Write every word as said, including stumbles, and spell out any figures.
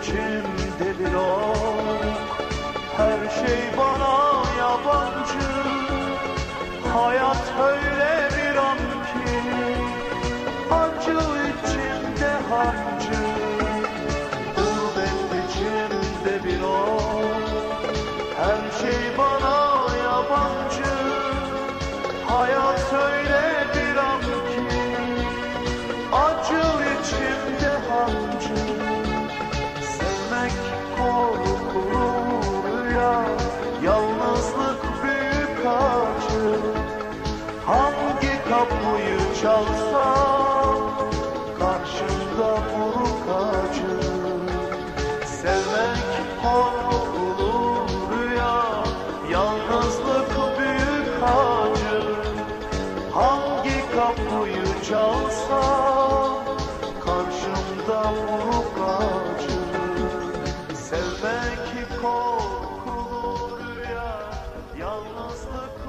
içimde bir ok. Her şey bana yabancı. Hayat öyle bir an ki acı içimde hancı. Gurbet içimde bir ok. Her şey bana yabancı. Hayat öyle bir an ki acı içimde hancı. Sevmek korkulu rüya, yalnızlık büyük acı. Hangi kapıyı çalsam karşımda buruk acı. Sevmek korkulu rüya, yalnızlık büyük acı. Hangi kapıyı çalsam karşımda buruk acı. Sevmek korkulu rüya, yalnızlık